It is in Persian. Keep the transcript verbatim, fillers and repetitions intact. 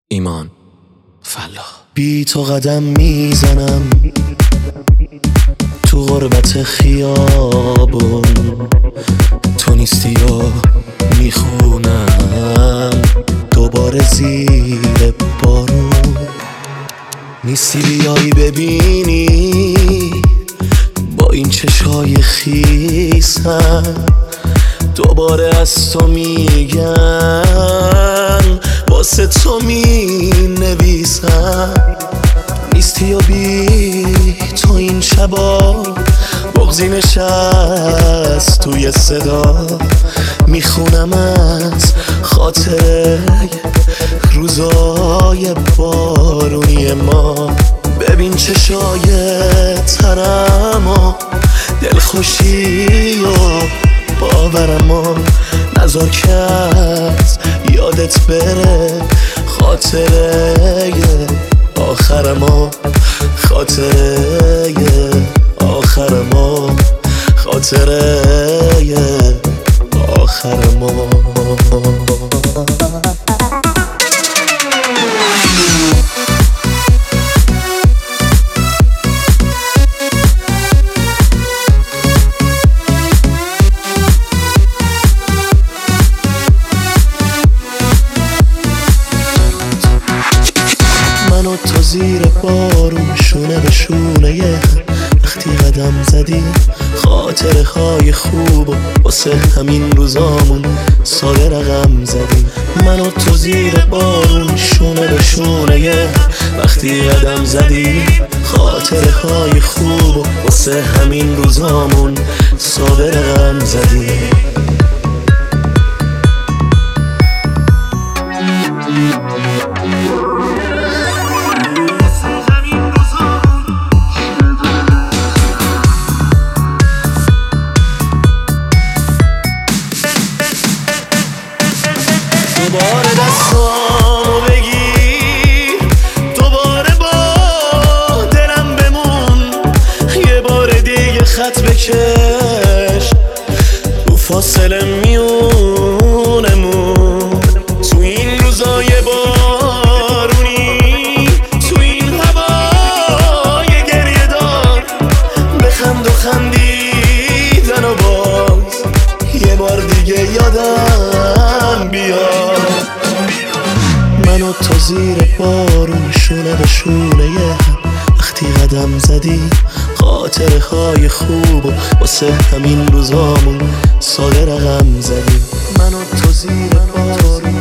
ایمان فلاح. بی تو قدم میزنم تو غربت خیابون، تو نیستی و میخونم دوباره زیر بارون. نیستی بیایی ببینی با این چشای خیسم، دوباره از تو میگن واسه تو می نویسم. نیستی و بی تو این شبا بغضی نشست توی صدا، میخونم از خاطره روزای بارونی ما. ببین چشای ترم و دلخوشی و باورمو نذار کرد یادت بره خاطره آخرمو، خاطره آخرمو، خاطره آخرمو. منو تو زیر بارون شونه به شونه یه وقتی قدم زدی، خاطره های خوب و واسه همین روزامون ساده رقم زدی. منو تو زیر بارون شونه به شونه یه وقتی قدم زدی، خاطره های خوب و واسه همین روزامون ساده رقم زدی. دوباره دستامو بگیر، دوباره با دلم بمون، یه بار دیگه خط بکش رو فاصله میونمون. تو این روزای بارونی، تو این هوای گریه دار، بخند و خندیدن و باز یه بار دیگه یادم بیاد. منو تو زیر بارون شونه به شونه یه وقتی قدم زدی، خاطره های خوب و واسه همین روزامون ساده رقم زدی. منو تو زیر بارون